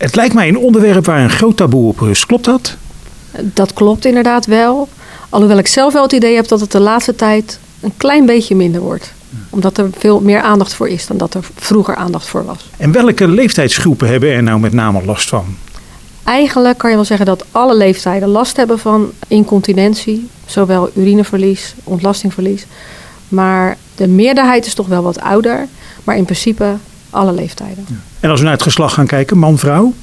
Het lijkt mij een onderwerp waar een groot taboe op rust. Klopt dat? Dat klopt inderdaad wel. Alhoewel ik zelf wel het idee heb dat het de laatste tijd een klein beetje minder wordt. Omdat er veel meer aandacht voor is dan dat er vroeger aandacht voor was. En welke leeftijdsgroepen hebben er nou met name last van? Eigenlijk kan je wel zeggen dat alle leeftijden last hebben van incontinentie. Zowel urineverlies, ontlastingverlies. Maar de meerderheid is toch wel wat ouder. Maar in principe alle leeftijden. Ja. En als we naar het geslacht gaan kijken, man-vrouw?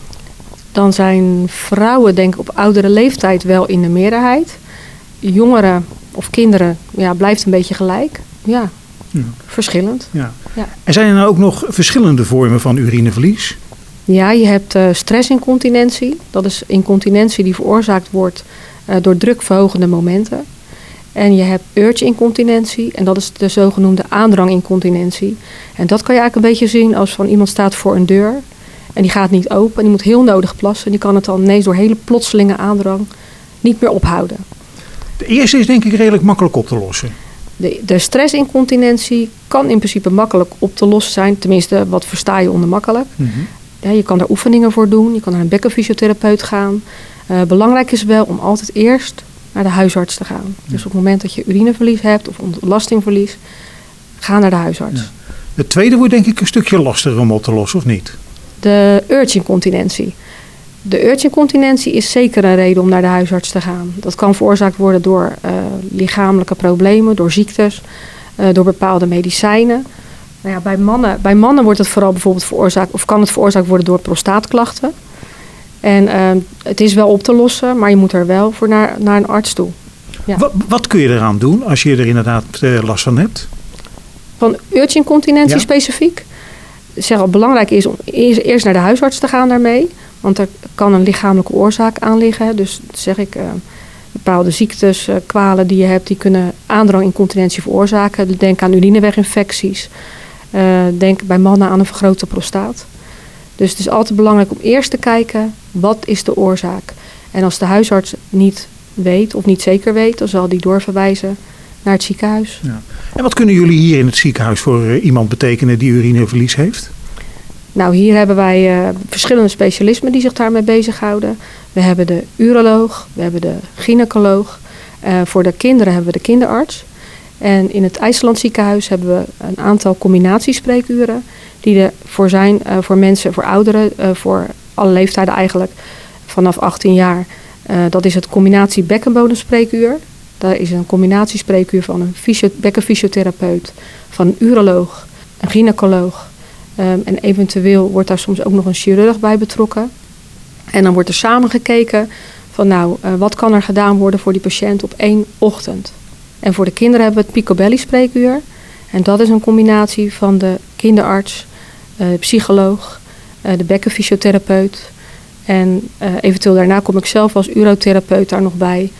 Dan zijn vrouwen denk ik op oudere leeftijd wel in de meerderheid. Jongeren of kinderen blijft een beetje gelijk. Ja. Verschillend. Ja. Ja. En zijn er nou ook nog verschillende vormen van urineverlies? Ja, je hebt stressincontinentie. Dat is incontinentie die veroorzaakt wordt door drukverhogende momenten. En je hebt urge-incontinentie. En dat is de zogenoemde aandrang-incontinentie. En dat kan je eigenlijk een beetje zien als van iemand staat voor een deur. En die gaat niet open. En die moet heel nodig plassen. En die kan het dan ineens door hele plotselinge aandrang niet meer ophouden. De eerste is denk ik redelijk makkelijk op te lossen. De stressincontinentie kan in principe makkelijk op te lossen zijn. Tenminste, wat versta je onder makkelijk? Mm-hmm. Ja, je kan daar oefeningen voor doen. Je kan naar een bekkenfysiotherapeut gaan. Belangrijk is wel om altijd eerst naar de huisarts te gaan. Ja. Dus op het moment dat je urineverlies hebt of ontlastingverlies, ga naar de huisarts. Ja. Het tweede wordt denk ik een stukje lastiger om op te lossen, of niet? De urge-incontinentie. De urge-incontinentie is zeker een reden om naar de huisarts te gaan. Dat kan veroorzaakt worden door lichamelijke problemen, door ziektes, door bepaalde medicijnen. Nou ja, bij mannen wordt het vooral bijvoorbeeld veroorzaakt, of kan het veroorzaakt worden door prostaatklachten. En het is wel op te lossen, maar je moet er wel voor naar een arts toe. Ja. Wat kun je eraan doen als je er inderdaad last van hebt? Van urge-incontinentie specifiek? Zeg al, belangrijk is om eerst naar de huisarts te gaan daarmee. Want er kan een lichamelijke oorzaak aan liggen. Dus zeg ik, bepaalde ziektes, kwalen die je hebt, die kunnen aandrang-incontinentie veroorzaken. Denk aan urineweginfecties. Denk bij mannen aan een vergrote prostaat. Dus het is altijd belangrijk om eerst te kijken, wat is de oorzaak? En als de huisarts niet weet of niet zeker weet, dan zal die doorverwijzen naar het ziekenhuis. Ja. En wat kunnen jullie hier in het ziekenhuis voor iemand betekenen die urineverlies heeft? Nou, hier hebben wij verschillende specialismen die zich daarmee bezighouden. We hebben de uroloog, we hebben de gynaecoloog. Voor de kinderen hebben we de kinderarts. En in het IJsland ziekenhuis hebben we een aantal combinatiespreekuren die ervoor zijn voor mensen, voor ouderen, voor alle leeftijden eigenlijk, vanaf 18 jaar. Dat is het combinatie bekkenbodemspreekuur. Daar is een combinatiespreekuur van een bekkenfysiotherapeut, van een uroloog, een gynaecoloog. En eventueel wordt daar soms ook nog een chirurg bij betrokken. En dan wordt er samen gekeken van wat kan er gedaan worden voor die patiënt op 1 ochtend. En voor de kinderen hebben we het Picobelly-spreekuur. En dat is een combinatie van de kinderarts, de psycholoog, de bekkenfysiotherapeut. En eventueel daarna kom ik zelf als urotherapeut daar nog bij.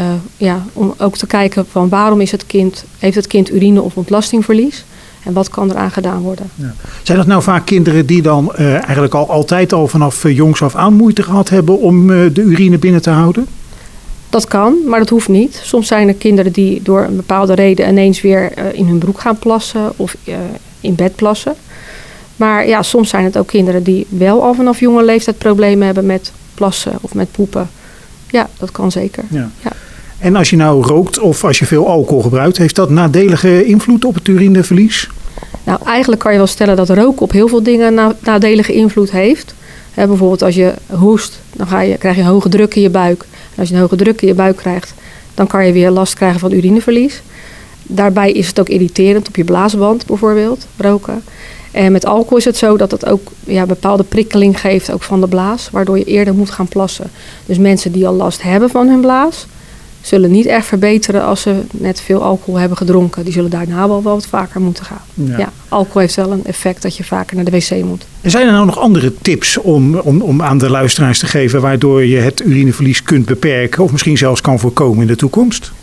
Om ook te kijken van waarom heeft het kind urine- of ontlastingverlies. En wat kan eraan gedaan worden? Ja. Zijn dat nou vaak kinderen die dan eigenlijk altijd al vanaf jongs af aan moeite gehad hebben om de urine binnen te houden? Dat kan, maar dat hoeft niet. Soms zijn er kinderen die door een bepaalde reden ineens weer in hun broek gaan plassen of in bed plassen. Maar ja, soms zijn het ook kinderen die wel al vanaf jonge leeftijd problemen hebben met plassen of met poepen. Ja, dat kan zeker. Ja. Ja. En als je nou rookt of als je veel alcohol gebruikt, heeft dat nadelige invloed op het urineverlies? Nou, eigenlijk kan je wel stellen dat roken op heel veel dingen nadelige invloed heeft. Bijvoorbeeld als je hoest, dan krijg je hoge druk in je buik. En als je een hoge druk in je buik krijgt, dan kan je weer last krijgen van urineverlies. Daarbij is het ook irriterend op je blaasband bijvoorbeeld, roken. En met alcohol is het zo dat het ook bepaalde prikkeling geeft, ook van de blaas, waardoor je eerder moet gaan plassen. Dus mensen die al last hebben van hun blaas, zullen niet echt verbeteren als ze net veel alcohol hebben gedronken. Die zullen daarna wel wat vaker moeten gaan. Ja, alcohol heeft wel een effect dat je vaker naar de wc moet. En zijn er nou nog andere tips om aan de luisteraars te geven waardoor je het urineverlies kunt beperken of misschien zelfs kan voorkomen in de toekomst?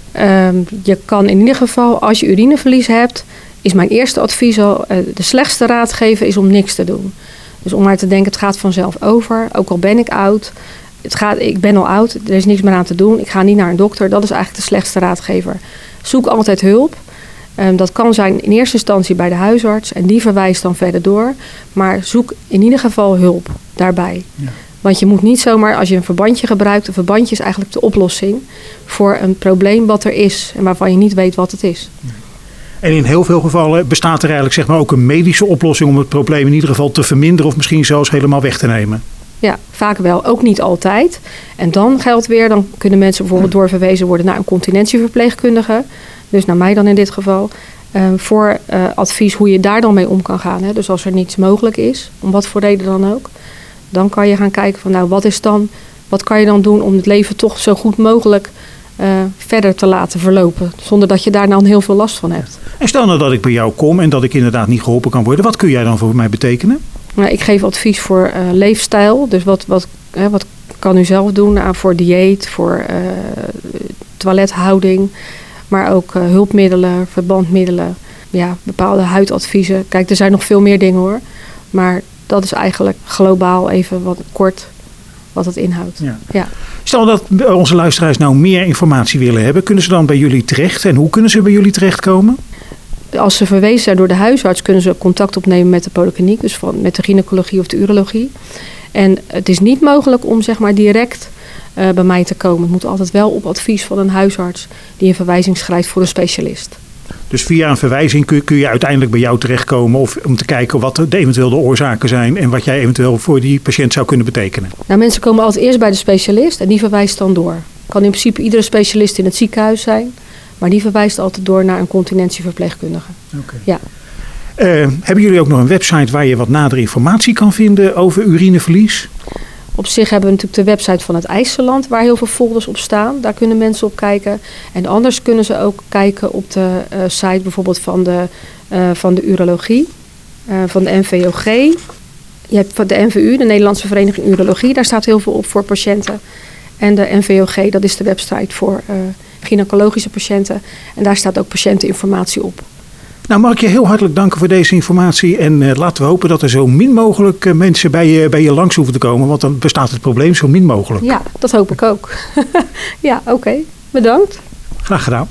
Je kan in ieder geval, als je urineverlies hebt, is mijn eerste advies al, de slechtste raad geven is om niks te doen. Dus om maar te denken, het gaat vanzelf over, ook al ben ik oud. Ik ben al oud, er is niks meer aan te doen. Ik ga niet naar een dokter. Dat is eigenlijk de slechtste raadgever. Zoek altijd hulp. Dat kan zijn in eerste instantie bij de huisarts en die verwijst dan verder door. Maar zoek in ieder geval hulp daarbij. Ja. Want je moet niet zomaar, als je een verbandje gebruikt, een verbandje is eigenlijk de oplossing voor een probleem wat er is en waarvan je niet weet wat het is. Ja. En in heel veel gevallen bestaat er eigenlijk zeg maar ook een medische oplossing om het probleem in ieder geval te verminderen of misschien zelfs helemaal weg te nemen. Ja, vaak wel. Ook niet altijd. En dan geldt weer, dan kunnen mensen bijvoorbeeld doorverwezen worden naar een continentieverpleegkundige. Dus naar mij dan in dit geval. Voor advies hoe je daar dan mee om kan gaan. Hè. Dus als er niets mogelijk is, om wat voor reden dan ook. Dan kan je gaan kijken van nou, wat kan je dan doen om het leven toch zo goed mogelijk verder te laten verlopen. Zonder dat je daar dan heel veel last van hebt. En stel nou dat ik bij jou kom en dat ik inderdaad niet geholpen kan worden. Wat kun jij dan voor mij betekenen? Nou, ik geef advies voor leefstijl. Dus wat kan u zelf doen voor dieet, voor toilethouding. Maar ook hulpmiddelen, verbandmiddelen. Ja, bepaalde huidadviezen. Kijk, er zijn nog veel meer dingen hoor. Maar dat is eigenlijk globaal even wat kort wat het inhoudt. Ja. Ja. Stel dat onze luisteraars nou meer informatie willen hebben. Kunnen ze dan bij jullie terecht? En hoe kunnen ze bij jullie terechtkomen? Als ze verwezen zijn door de huisarts, kunnen ze contact opnemen met de polykliniek. Dus met de gynaecologie of de urologie. En het is niet mogelijk om zeg maar direct bij mij te komen. Het moet altijd wel op advies van een huisarts die een verwijzing schrijft voor een specialist. Dus via een verwijzing kun je uiteindelijk bij jou terechtkomen of om te kijken wat eventueel de oorzaken zijn en wat jij eventueel voor die patiënt zou kunnen betekenen. Nou, mensen komen altijd eerst bij de specialist en die verwijst dan door. Kan in principe iedere specialist in het ziekenhuis zijn, maar die verwijst altijd door naar een continentieverpleegkundige. Okay. Ja. Hebben jullie ook nog een website waar je wat nadere informatie kan vinden over urineverlies? Op zich hebben we natuurlijk de website van het IJsseland waar heel veel folders op staan. Daar kunnen mensen op kijken. En anders kunnen ze ook kijken op de site bijvoorbeeld van de urologie, van de NVOG. Je hebt van de NVU, de Nederlandse Vereniging Urologie. Daar staat heel veel op voor patiënten. En de NVOG, dat is de website voor gynaecologische patiënten. En daar staat ook patiënteninformatie op. Nou, mag ik je heel hartelijk danken voor deze informatie. En laten we hopen dat er zo min mogelijk mensen bij je langs hoeven te komen. Want dan bestaat het probleem zo min mogelijk. Ja, dat hoop ik ook. Ja, oké. Bedankt. Graag gedaan.